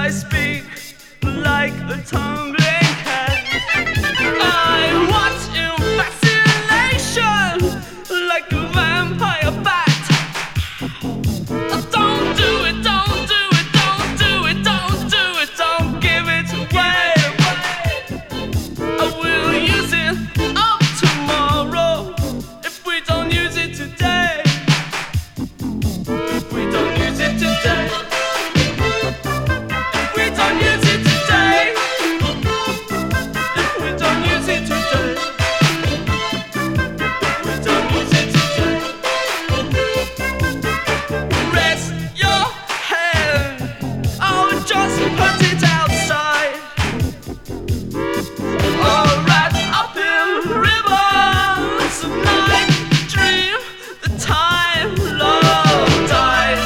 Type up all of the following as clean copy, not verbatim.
I speak like a tumbling cat. I watch in fascination like a vampire bat. Don't do it, don't do it, don't do it, don't do it, don't give it away. I will use it up tomorrow if we don't use it today. If we don't use it today. If we don't use it today. If we don't use it today. If we don't use it today. Rest your hand. Oh, just put it outside. All wrapped up in ribbons of night. Dream the time love died.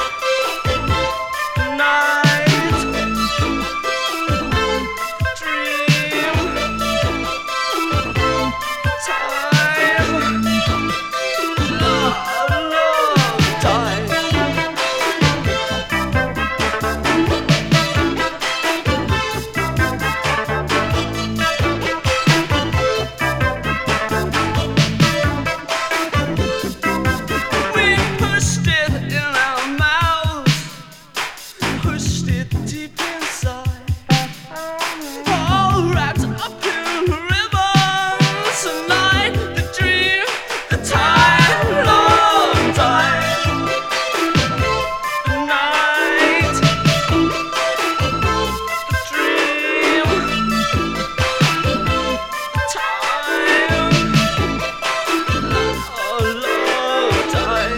Night. Dream time love died. We pushed it in our mouths, pushed it deep inside. All wrapped up in ribbons tonight. The dream, the time, love died. The night, the dream, the time, love died.